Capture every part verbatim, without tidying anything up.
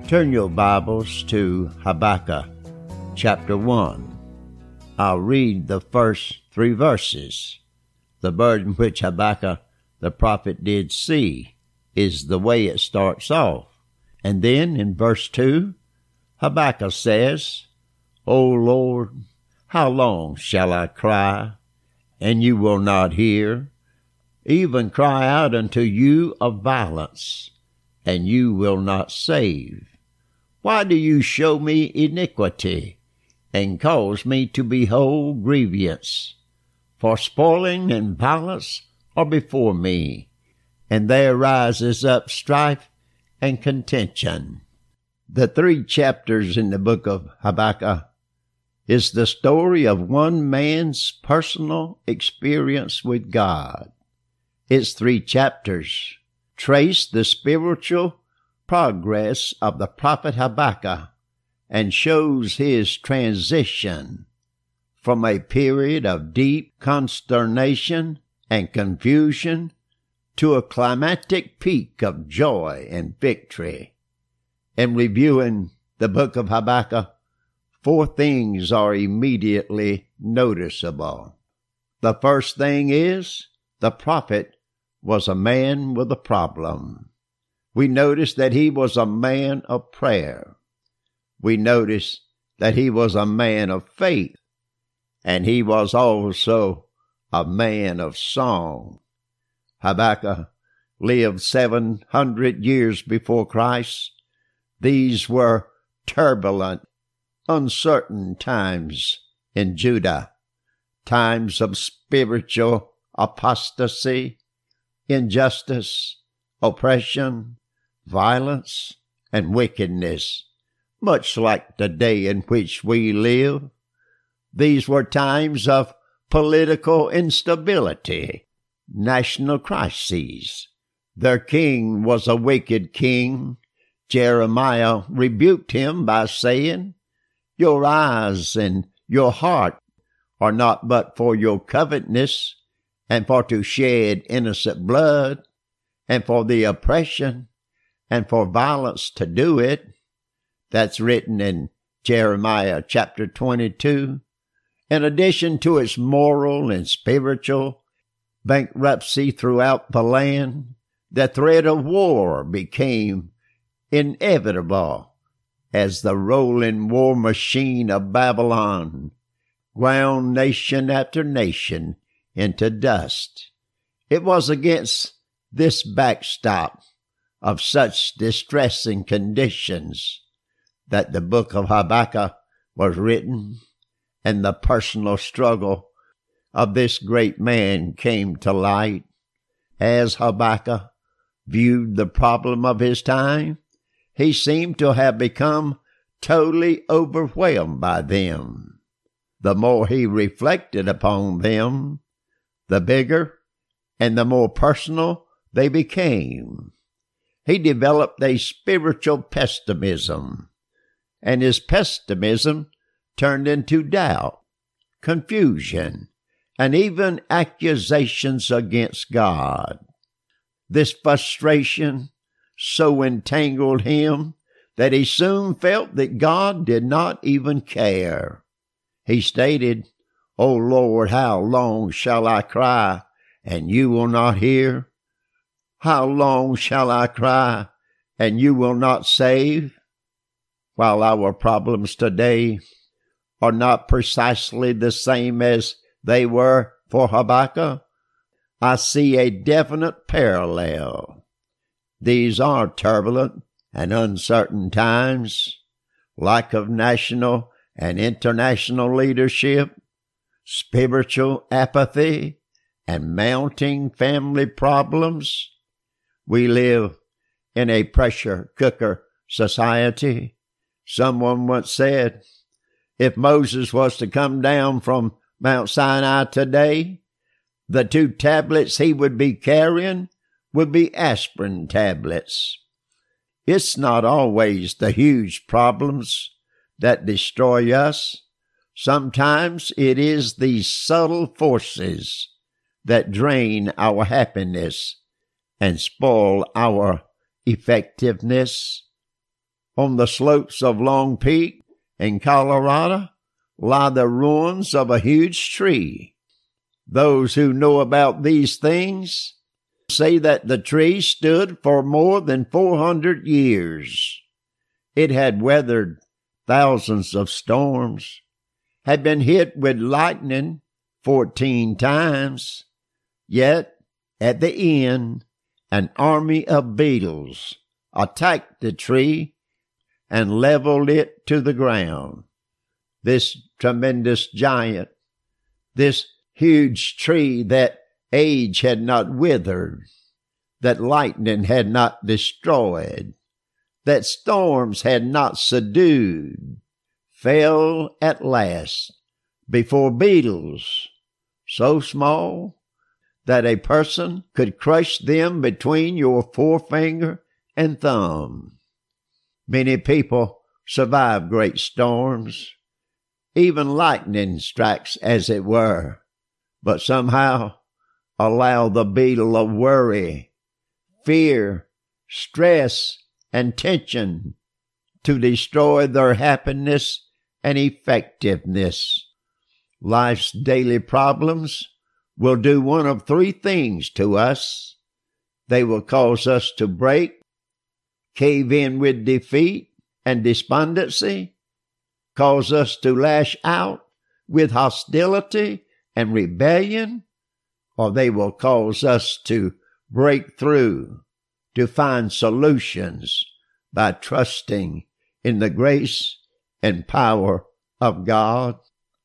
Turn your Bibles to Habakkuk, chapter one. I'll read the first three verses. The burden which Habakkuk the prophet did see is the way it starts off. And then in verse two, Habakkuk says, O Lord, how long shall I cry, and you will not hear? Even cry out unto you of violence, and you will not save. Why do you show me iniquity, and cause me to behold grievance? For spoiling and violence are before me, and there rises up strife and contention. The three chapters in the book of Habakkuk is the story of one man's personal experience with God. Its three chapters trace the spiritual progress of the prophet Habakkuk and shows his transition from a period of deep consternation and confusion to a climactic peak of joy and victory. In reviewing the book of Habakkuk, four things are immediately noticeable. The first thing is the prophet was a man with a problem. We notice that he was a man of prayer. We notice that he was a man of faith, and he was also a man of song. Habakkuk lived seven hundred years before Christ. These were turbulent, uncertain times in Judah, times of spiritual apostasy, injustice, oppression, violence, and wickedness, much like the day in which we live. These were times of political instability, national crises. Their king was a wicked king. Jeremiah rebuked him by saying, Your eyes and your heart are not but for your covetousness, and for to shed innocent blood, and for the oppression, and for violence to do it. That's written in Jeremiah chapter twenty-two. In addition to its moral and spiritual bankruptcy throughout the land, the threat of war became inevitable as the rolling war machine of Babylon ground nation after nation into dust. It was against this backstop of such distressing conditions that the book of Habakkuk was written, and the personal struggle of this great man came to light. As Habakkuk viewed the problem of his time, he seemed to have become totally overwhelmed by them. The more he reflected upon them, the bigger and the more personal they became. He developed a spiritual pessimism, and his pessimism turned into doubt, confusion, and even accusations against God. This frustration so entangled him that he soon felt that God did not even care. He stated, O Lord, how long shall I cry, and you will not hear? How long shall I cry, and you will not save? While our problems today are not precisely the same as they were for Habakkuk, I see a definite parallel. These are turbulent and uncertain times, lack of national and international leadership, spiritual apathy, and mounting family problems. We live in a pressure cooker society. Someone once said, if Moses was to come down from Mount Sinai today, the two tablets he would be carrying would be aspirin tablets. It's not always the huge problems that destroy us. Sometimes it is these subtle forces that drain our happiness and spoil our effectiveness. On the slopes of Long Peak in Colorado lie the ruins of a huge tree. Those who know about these things say that the tree stood for more than four hundred years. It had weathered thousands of storms, had been hit with lightning fourteen times, yet at the end, an army of beetles attacked the tree and leveled it to the ground. This tremendous giant, this huge tree that age had not withered, that lightning had not destroyed, that storms had not subdued, fell at last before beetles so small that a person could crush them between your forefinger and thumb. Many people survive great storms, even lightning strikes as it were, but somehow allow the beetle of worry, fear, stress, and tension to destroy their happiness and effectiveness. Life's daily problems will do one of three things to us. They will cause us to break, cave in with defeat and despondency, cause us to lash out with hostility and rebellion, or they will cause us to break through, to find solutions by trusting in the grace and power of God.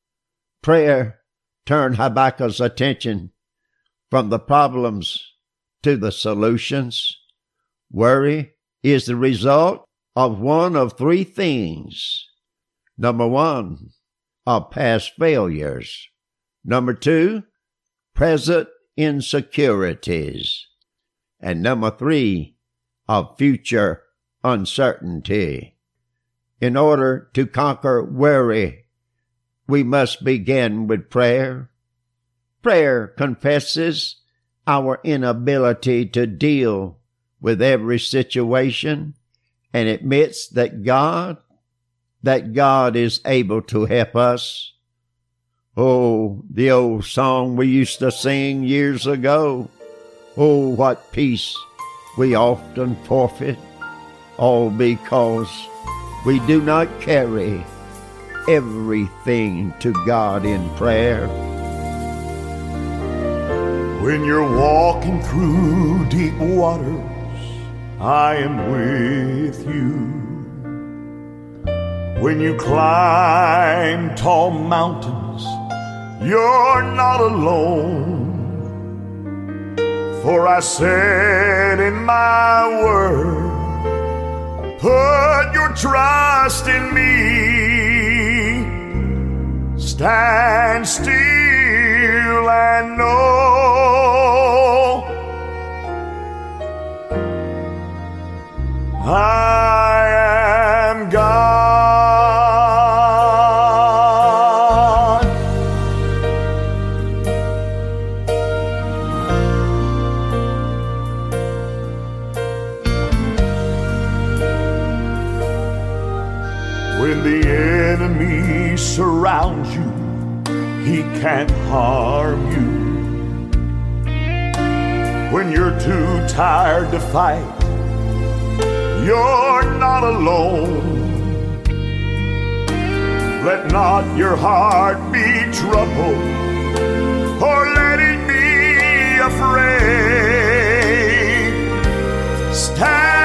Prayer turned Habakkuk's attention from the problems to the solutions. Worry is the result of one of three things. Number one, of past failures. Number two, present insecurities. And number three, of future uncertainty. In order to conquer worry, we must begin with prayer. Prayer confesses our inability to deal with every situation and admits that God, that God is able to help us. Oh, the old song we used to sing years ago. Oh, what peace we often forfeit, all because we do not carry everything to God in prayer. When you're walking through deep waters, I am with you. When you climb tall mountains, you're not alone. For I said in my word, put your trust in me. Stand still and know I am God. When the enemy surrounds you, he can't harm you. When you're too tired to fight, you're not alone. Let not your heart be troubled, or let it be afraid. Stand